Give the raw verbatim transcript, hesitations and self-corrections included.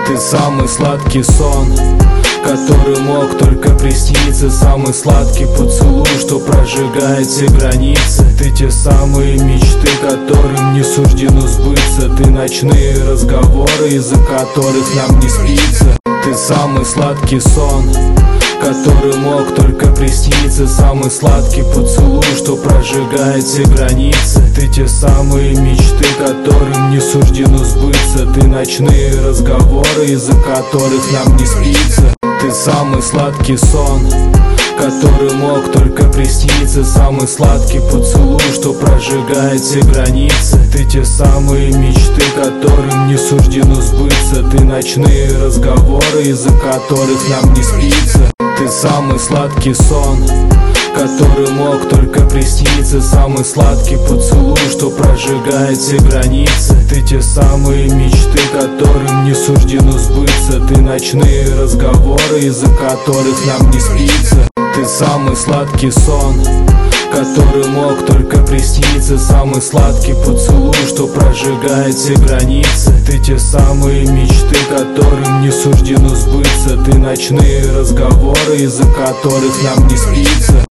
Ты самый сладкий сон, который мог только присниться. Самый сладкий поцелуй, что прожигает все границы. Ты те самые мечты, которым не суждено сбыться. Ты ночные разговоры, из-за которых нам не спится. Ты самый сладкий сон, который мог только присниться. Самый сладкий поцелуй, что прожигает все границы. Ты те самые мечты, которым не суждено сбыться. Ты ночные разговоры, из-за которых нам не спится. Ты самый сладкий сон, который мог только присниться. Самый сладкий поцелуй, что прожигает все границы. Ты те самые мечты, которым не суждено сбыться. Ты ночные разговоры, из-за которых нам не спится. Ты самый сладкий сон, который мог только присниться. Самый сладкий поцелуй, что прожигает все границы. Ты те самые мечты, которым не суждено сбыться. Ты ночные разговоры, из-за которых нам не спится. Ты самый сладкий сон, который мог только присниться. Самый сладкий поцелуй, что прожигает все границы. Ты те самые мечты, которым не суждено сбыться. Ты ночные разговоры, из-за которых нам не спится.